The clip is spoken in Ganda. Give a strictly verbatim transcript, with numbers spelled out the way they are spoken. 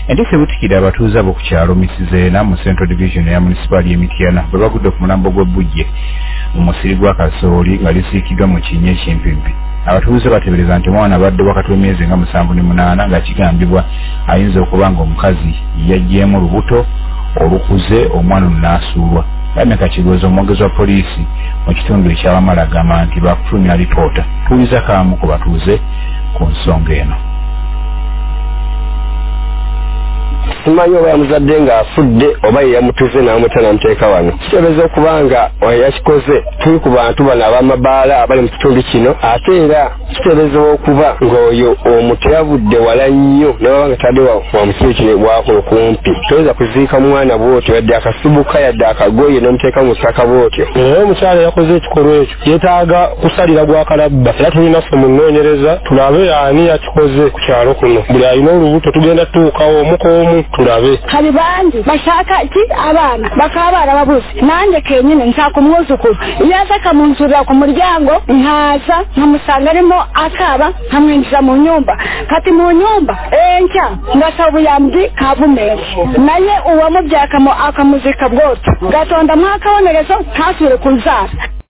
Endese butikira abatuuze abo ku kyalo Misizena mu Central Division ya Municipal y'Emityana bwe bagudde ku mulambo gw'Ebbujje mu musiri gwa Kasooli nga lisiikiddwa mu kinnya ekimpimpi. Abatuuze batebereza nti omwana abadde wakati w'emyezi nga musanvu ne munaana nga kigambibwa ayinza okuba nga omukazi yaggyeemu lubuto olukuze omwana n'asuulwa. Bameka Kigozo omwogezi wa poliisi mu kitundu eky'Abamala agamba nti bakufulumya alipoota. Tuwuliza kamu ku batuuze ku nsonga eno. Simanyi oba yamuzadde nga afudde oba ye yamutuze n'amuta n'amuteeka wano. Kiteebereza okuba nga yakikoze tuli ku bantu bano ab'amabaala abali mu kitundu kino, ate era kiteebereza okuba ng'oyo omuti yavudde wala nnyo n'ababa nga tadde wa musiri kino bwakuno kumpi. Toyinza kuziika mwana bw'otyo yadde akasibuka yadde akagoye n'omuteeka mu ttaka bw'otyo. Naye omukyala yakoze ekikolwa ekyo yeetaaga kusalira gwakalabba era tulina ffe mu nnoonyereza tulabe ani yakikoze ku kyalo kuno. Buli alina olubuto tugenda tuukawo omukoomu tulabe. Kali bangi bashaka ki abaana bakabaana babuzi nanjye kenyine nshaka umwuzukuru yazaka munzurira ku muryango nkaza nkamusanga arimo akaba nkamwinjiza mu nyumba kati mu nyumba enca ngasaba ubuyambi kavumere naye uwamubyaka mu akamuzika bwose gatonda mwakabonerezo ntasubire kunzara.